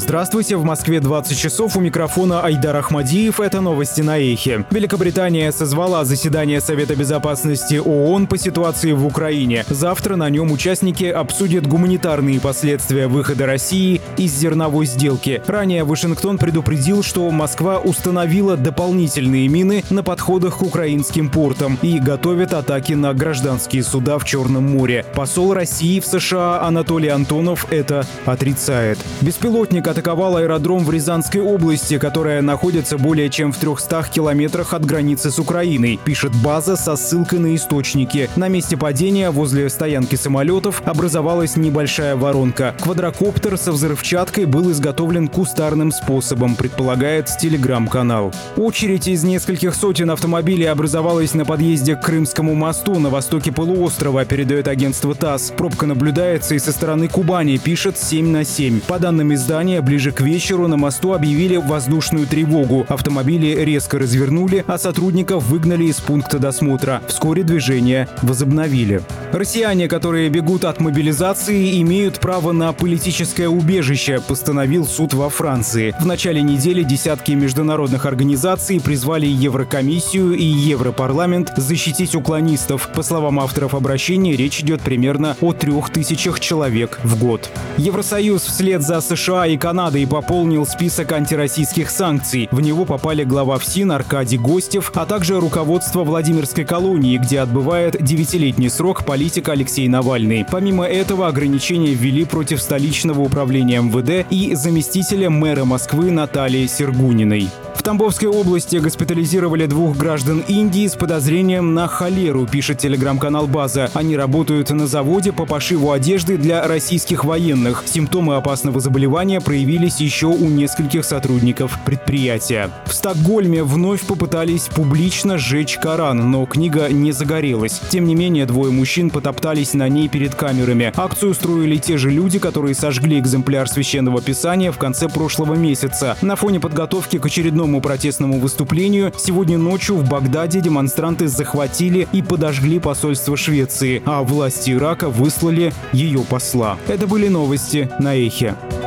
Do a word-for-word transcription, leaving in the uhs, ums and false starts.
Здравствуйте, в Москве двадцать часов, у микрофона Айдар Ахмадиев. Это новости на Эхе. Великобритания созвала заседание Совета Безопасности ООН по ситуации в Украине. Завтра на нем участники обсудят гуманитарные последствия выхода России из зерновой сделки. Ранее Вашингтон предупредил, что Москва установила дополнительные мины на подходах к украинским портам и готовит атаки на гражданские суда в Черном море. Посол России в США Анатолий Антонов это отрицает. Беспилотник атаковал аэродром в Рязанской области, которая находится более чем в трехстах километрах от границы с Украиной, пишет база со ссылкой на источники. На месте падения возле стоянки самолетов образовалась небольшая воронка. Квадрокоптер со взрывчаткой был изготовлен кустарным способом, предполагает телеграм-канал. Очередь из нескольких сотен автомобилей образовалась на подъезде к Крымскому мосту на востоке полуострова, передает агентство ТАСС. Пробка наблюдается и со стороны Кубани, пишет семь на семь. По данным издания, ближе к вечеру на мосту объявили воздушную тревогу. Автомобили резко развернули, а сотрудников выгнали из пункта досмотра. Вскоре движение возобновили. Россияне, которые бегут от мобилизации, имеют право на политическое убежище, постановил суд во Франции. В начале недели десятки международных организаций призвали Еврокомиссию и Европарламент защитить уклонистов. По словам авторов обращения, речь идет примерно о трех тысячах человек в год. Евросоюз вслед за США и Канадой пополнил список антироссийских санкций. В него попали глава ФСИН Аркадий Гостев, а также руководство Владимирской колонии, где отбывает девятилетний срок политик Алексей Навальный. Помимо этого, ограничения ввели против столичного управления эм вэ дэ и заместителя мэра Москвы Натальи Сергуниной. В Тамбовской области госпитализировали двух граждан Индии с подозрением на холеру, пишет телеграм-канал «База». Они работают на заводе по пошиву одежды для российских военных. Симптомы опасного заболевания проявились еще у нескольких сотрудников предприятия. В Стокгольме вновь попытались публично сжечь Коран, но книга не загорелась. Тем не менее, двое мужчин потоптались на ней перед камерами. Акцию устроили те же люди, которые сожгли экземпляр священного писания в конце прошлого месяца. На фоне подготовки к очередному протестному выступлению сегодня ночью в Багдаде демонстранты захватили и подожгли посольство Швеции, а власти Ирака выслали ее посла. Это были новости на Эхе.